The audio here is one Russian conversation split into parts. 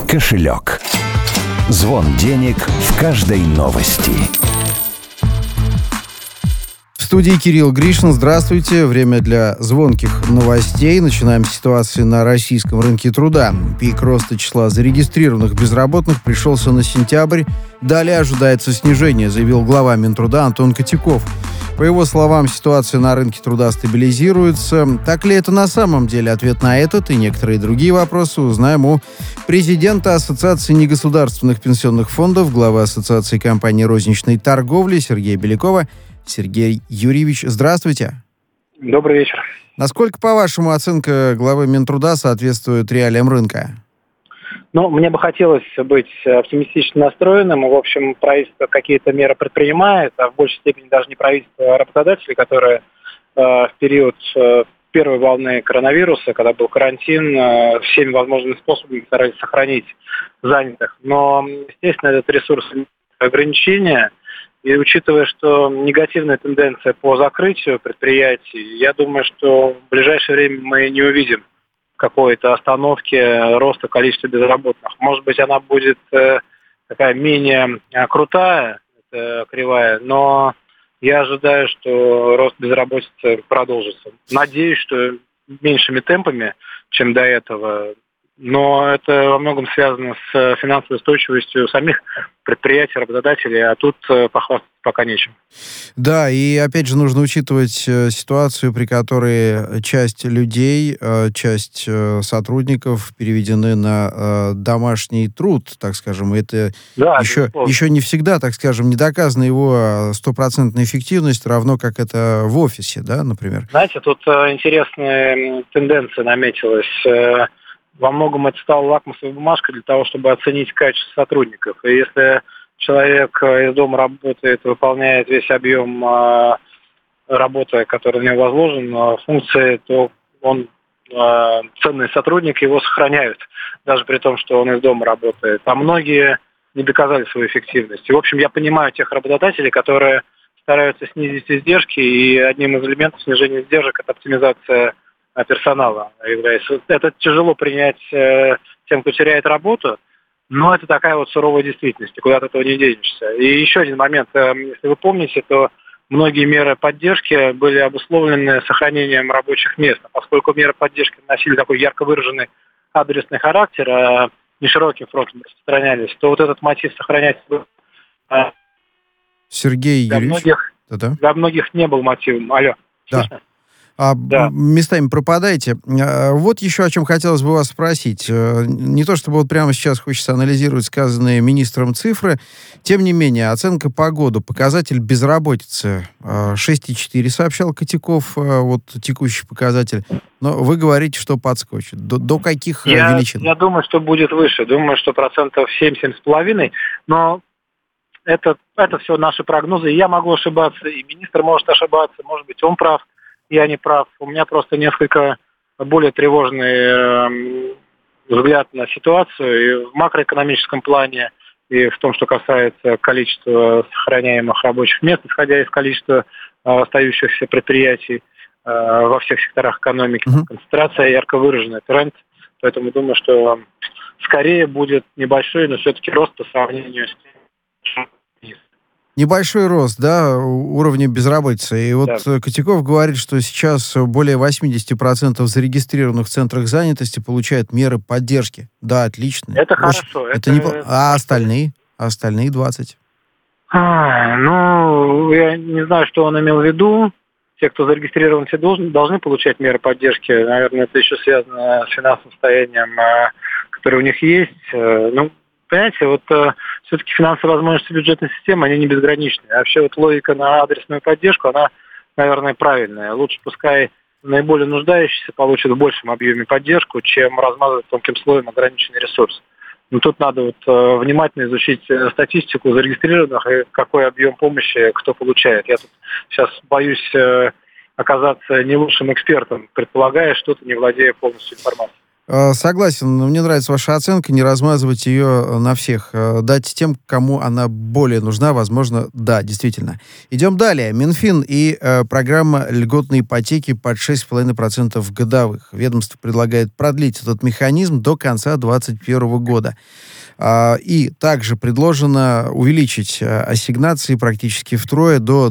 Кошелек. Звон денег в каждой новости. В студии Кирилл Гришин. Здравствуйте. Время для звонких новостей. Начинаем с ситуации на российском рынке труда. Пик роста числа зарегистрированных безработных пришелся на сентябрь. Далее ожидается снижение, заявил глава Минтруда Антон Котяков. По его словам, ситуация на рынке труда стабилизируется. Так ли это на самом деле? Ответ на этот и некоторые другие вопросы узнаем у президента Ассоциации негосударственных пенсионных фондов, главы Ассоциации компаний розничной торговли Сергея Белякова. Сергей Юрьевич, здравствуйте. Добрый вечер. Насколько, по-вашему, оценка главы Минтруда соответствует реалиям рынка? Мне бы хотелось быть оптимистично настроенным. В общем, правительство какие-то меры предпринимает, а в большей степени даже не правительство, а работодатели, которые в период первой волны коронавируса, когда был карантин, всеми возможными способами старались сохранить занятых. Но, естественно, этот ресурс ограничения. И учитывая, что негативная тенденция по закрытию предприятий, я думаю, что в ближайшее время мы не увидим какой-то остановки роста количества безработных. Может быть, она будет такая менее крутая, кривая, но я ожидаю, что рост безработицы продолжится. Надеюсь, что меньшими темпами, чем до этого. Но это во многом связано с финансовой устойчивостью самих предприятий, работодателей, а тут похвастаться пока нечем. Да, и опять же нужно учитывать ситуацию, при которой часть людей, часть сотрудников переведены на домашний труд, так скажем. Это еще не всегда, так скажем, не доказана его стопроцентная эффективность, равно как это в офисе, да, например. Знаете, тут интересная тенденция наметилась. Во многом это стало лакмусовой бумажкой для того, чтобы оценить качество сотрудников. И если человек из дома работает, выполняет весь объем работы, который на него возложен, функции, то он ценный сотрудник, его сохраняют, даже при том, что он из дома работает. А многие не доказали свою эффективность. И, в общем, я понимаю тех работодателей, которые стараются снизить издержки, и одним из элементов снижения издержек – это оптимизация персонала является. Это тяжело принять тем, кто теряет работу, но это такая вот суровая действительность, и куда от этого не денешься. И еще один момент. Если вы помните, то многие меры поддержки были обусловлены сохранением рабочих мест. Поскольку меры поддержки носили такой ярко выраженный адресный характер, а не широким фронтом распространялись, то вот этот мотив сохранять Сергей Юрьевич, для многих не был мотивом. Алло, слышно? Да. Местами пропадаете. Вот еще о чем хотелось бы вас спросить. Не то чтобы вот прямо сейчас хочется анализировать сказанные министром цифры, тем не менее, оценка по году, показатель безработицы 6,4, сообщал Котяков, вот текущий показатель. Но вы говорите, что подскочит. До каких величин? Я думаю, что будет выше. Думаю, что 7-7,5%. Но это все наши прогнозы. И я могу ошибаться, и министр может ошибаться. Может быть, он прав. Я не прав. У меня просто несколько более тревожный взгляд на ситуацию и в макроэкономическом плане, и в том, что касается количества сохраняемых рабочих мест, исходя из количества остающихся предприятий во всех секторах экономики. Концентрация ярко выраженный тренд. Поэтому думаю, что скорее будет небольшой, но все-таки рост по сравнению с тем, небольшой рост, да, уровня безработицы. И вот Котяков говорит, что сейчас более 80% зарегистрированных в центрах занятости получают меры поддержки. Да, отлично. Это хорошо. А остальные? Остальные 20%? Я не знаю, что он имел в виду. Те, кто зарегистрирован, все должны получать меры поддержки. Наверное, это еще связано с финансовым состоянием, которое у них есть. Понимаете, все-таки финансовые возможности бюджетной системы, они не безграничны. А вообще логика на адресную поддержку, она, наверное, правильная. Лучше пускай наиболее нуждающиеся получат в большем объеме поддержку, чем размазывать тонким слоем ограниченный ресурс. Но тут надо внимательно изучить статистику зарегистрированных и какой объем помощи кто получает. Я тут сейчас боюсь оказаться не лучшим экспертом, предполагая что-то, не владея полностью информацией. Согласен, но мне нравится ваша оценка, не размазывать ее на всех. Дать тем, кому она более нужна, возможно, да, действительно. Идем далее. Минфин и программа льготной ипотеки под 6,5% годовых. Ведомство предлагает продлить этот механизм до конца 2021 года. И также предложено увеличить ассигнации практически втрое до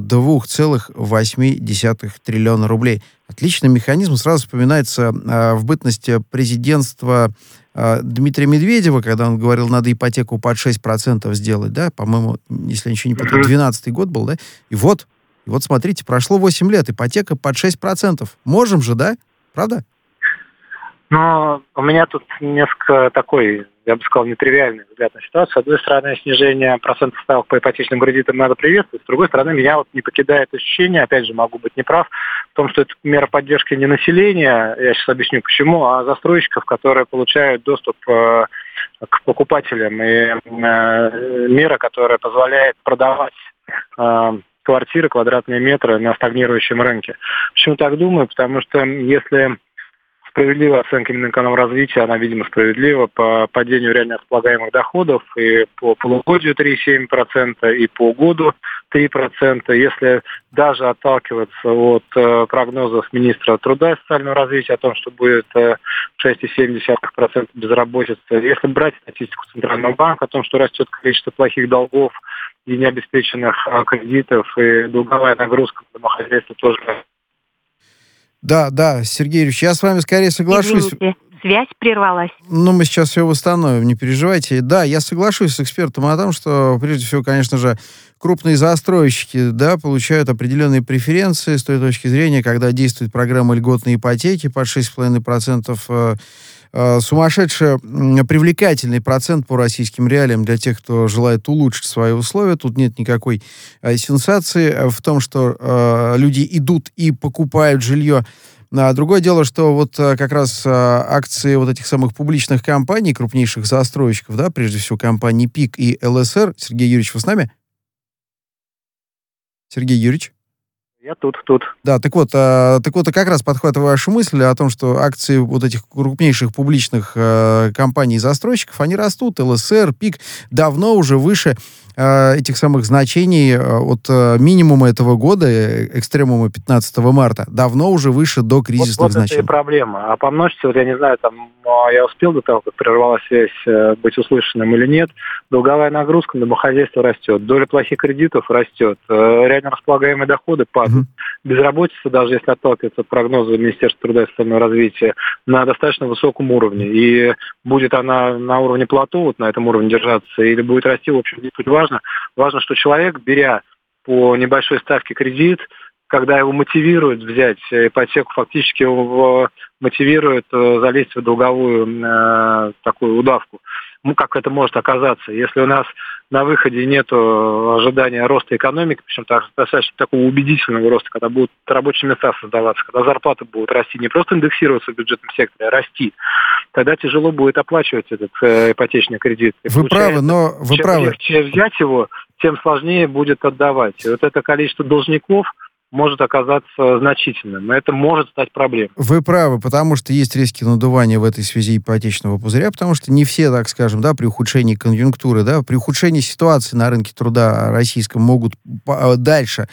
2,8 триллиона рублей. Отличный механизм. Сразу вспоминается в бытности президентства Дмитрия Медведева, когда он говорил, надо ипотеку под 6% сделать, да, по-моему, если я ничего не путаю, 12-й год был, да, и вот смотрите, прошло 8 лет, ипотека под 6%. Можем же, да? Правда? Но у меня тут несколько такой, я бы сказал, нетривиальный взгляд на ситуацию. С одной стороны, снижение процентных ставок по ипотечным кредитам надо приветствовать. С другой стороны, меня вот не покидает ощущение, опять же, могу быть неправ, в том, что это мера поддержки не населения, я сейчас объясню почему, а застройщиков, которые получают доступ к покупателям. И мера, которая позволяет продавать квартиры, квадратные метры на стагнирующем рынке. Почему так думаю? Потому что если справедливая оценка Минэкономразвития, она, видимо, справедлива по падению реально располагаемых доходов и по полугодию 3,7%, и по году 3%. Если даже отталкиваться от прогнозов министра труда и социального развития о том, что будет 6,7% безработицы, если брать статистику Центрального банка о том, что растет количество плохих долгов и необеспеченных кредитов, и долговая нагрузка на домохозяйство тоже. Да, Сергей Юрьевич, я с вами скорее соглашусь. Извините, связь прервалась. Ну, мы сейчас все восстановим, не переживайте. Да, я соглашусь с экспертом о том, что, прежде всего, конечно же, крупные застройщики, да, получают определенные преференции с той точки зрения, когда действует программа льготной ипотеки под 6,5%. Сумасшедше привлекательный процент по российским реалиям для тех, кто желает улучшить свои условия. Тут нет никакой сенсации в том, что люди идут и покупают жилье. Другое дело, что вот как раз акции вот этих самых публичных компаний, крупнейших застройщиков, да, прежде всего компании ПИК и ЛСР. Сергей Юрьевич, вы с нами? Сергей Юрьевич? Я тут. Да, так вот, как раз подхватываю вашу мысль о том, что акции вот этих крупнейших публичных компаний-застройщиков, они растут. ЛСР, ПИК давно уже выше этих самых значений от минимума этого года, экстремума 15 марта, давно уже выше до кризисных значений. Вот это и проблема. А помножьте, вот я не знаю, там, я успел до того, как прервалась связь, быть услышанным или нет, долговая нагрузка на домохозяйство растет, доля плохих кредитов растет, реально располагаемые доходы падают. Безработица, даже если отталкиваться от прогноза Министерства труда и социального развития, на достаточно высоком уровне. И будет она на уровне плато, вот на этом уровне держаться, или будет расти, в общем, не суть важно. Важно, что человек, беря по небольшой ставке кредит, когда его мотивируют взять ипотеку, фактически его мотивирует залезть в долговую такую удавку. Ну, как это может оказаться, если у нас на выходе нет ожидания роста экономики, причем достаточно такого убедительного роста, когда будут рабочие места создаваться, когда зарплаты будут расти, не просто индексироваться в бюджетном секторе, а расти, тогда тяжело будет оплачивать этот ипотечный кредит. И вы правы, но вы правы. Чем легче взять его, тем сложнее будет отдавать. И вот это количество должников может оказаться значительным. Это может стать проблемой. Вы правы, потому что есть риски надувания в этой связи ипотечного пузыря, потому что не все, так скажем, да, при ухудшении конъюнктуры, да, при ухудшении ситуации на рынке труда российском могут дальше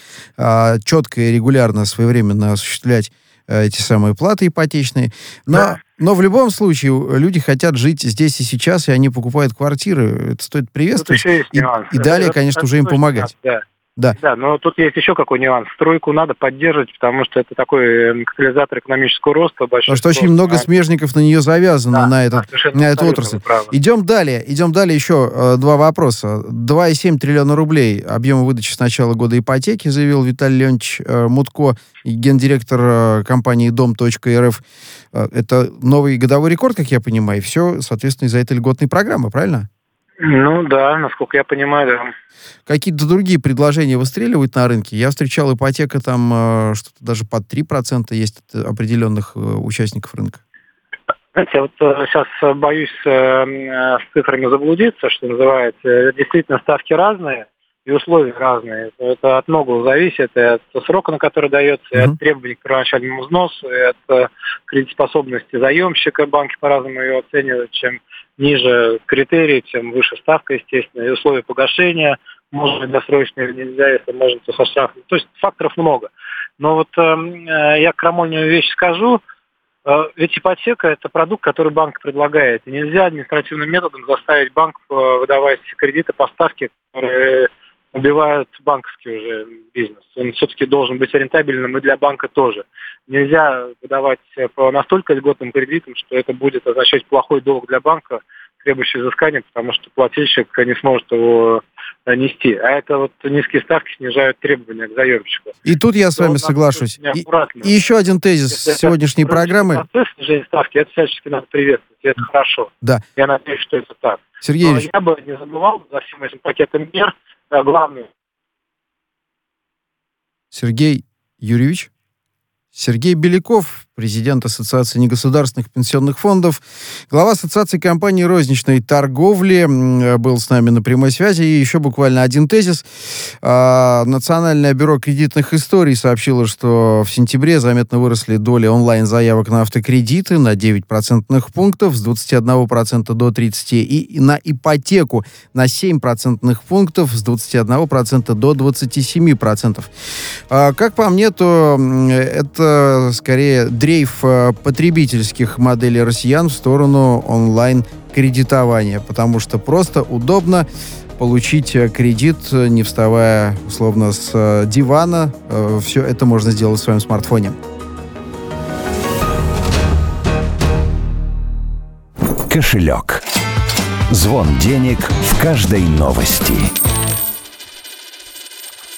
четко и регулярно, своевременно осуществлять эти самые платы ипотечные. Но в любом случае люди хотят жить здесь и сейчас, и они покупают квартиры. Это стоит приветствовать. И далее, конечно, уже им помогать. Да, но тут есть еще какой нюанс. Стройку надо поддерживать, потому что это такой катализатор экономического роста. Потому что очень много смежников на нее завязано, на эту отрасль. Идем далее еще два вопроса. 2,7 триллиона рублей объема выдачи с начала года ипотеки, заявил Виталий Леонидович Мутко, гендиректор компании Дом.рф. Это новый годовой рекорд, как я понимаю, и все, соответственно, из-за этой льготной программы, правильно? Ну да, насколько я понимаю, да. Какие-то другие предложения выстреливают на рынке? Я встречал ипотека там что-то даже под 3% есть от определенных участников рынка. Знаете, вот сейчас боюсь с цифрами заблудиться, что называется. Действительно, ставки разные. и условия разные. Это от многого зависит, и от срока, на который дается, и от требований к первоначальному взносу, и от кредитоспособности заемщика. Банки по-разному ее оценивают. Чем ниже критерии, тем выше ставка, естественно, и условия погашения. Можно ли досрочно или нельзя, если можно, то со штрафом. То есть факторов много. Но вот я крамольную вещь скажу. Ведь ипотека – это продукт, который банк предлагает. И нельзя административным методом заставить банк выдавать кредиты по ставке, которые убивают банковский уже бизнес. Он все-таки должен быть рентабельным и для банка тоже. Нельзя выдавать по настолько льготным кредитам, что это будет означать плохой долг для банка, требующий взыскания, потому что плательщик не сможет его нести. А это вот низкие ставки снижают требования к заемщику. И тут я с вами соглашусь. И еще один тезис сегодняшней программы. Снижение ставки, это всячески надо приветствовать, и это хорошо. Да. Я надеюсь, что это так. Сергей Юрьевич. Я бы не забывал за всем этим пакетом мер главное. Сергей Юрьевич? Сергей Беляков, президент Ассоциации негосударственных пенсионных фондов, глава Ассоциации компаний розничной торговли, был с нами на прямой связи. И еще буквально один тезис. Национальное бюро кредитных историй сообщило, что в сентябре заметно выросли доли онлайн-заявок на автокредиты на 9 процентных пунктов, с 21% до 30%, и на ипотеку на 7 процентных пунктов, с 21% до 27%. Как по мне, то это скорее дрейф потребительских моделей россиян в сторону онлайн-кредитования, потому что просто удобно получить кредит, не вставая, условно, с дивана. Все это можно сделать в своем смартфоне. Кошелек. Звон денег в каждой новости.